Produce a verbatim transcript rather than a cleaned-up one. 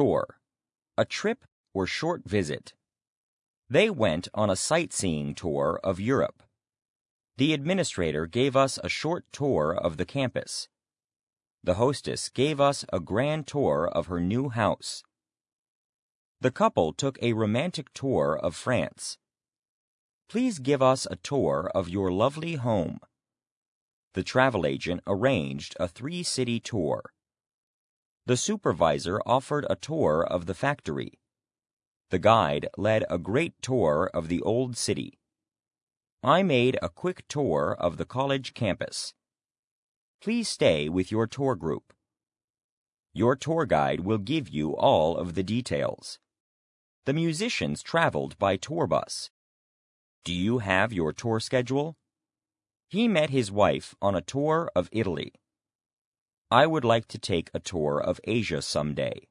Tour, a trip or short visit. They went on a sightseeing tour of Europe. The administrator gave us a short tour of the campus. The hostess gave us a grand tour of her new house. The couple took a romantic tour of France. Please give us a tour of your lovely home. The travel agent arranged a three-city tour. The supervisor offered a tour of the factory. The guide led a great tour of the old city. I made a quick tour of the college campus. Please stay with your tour group. Your tour guide will give you all of the details. The musicians traveled by tour bus. Do you have your tour schedule? He met his wife on a tour of Italy. I would like to take a tour of Asia someday.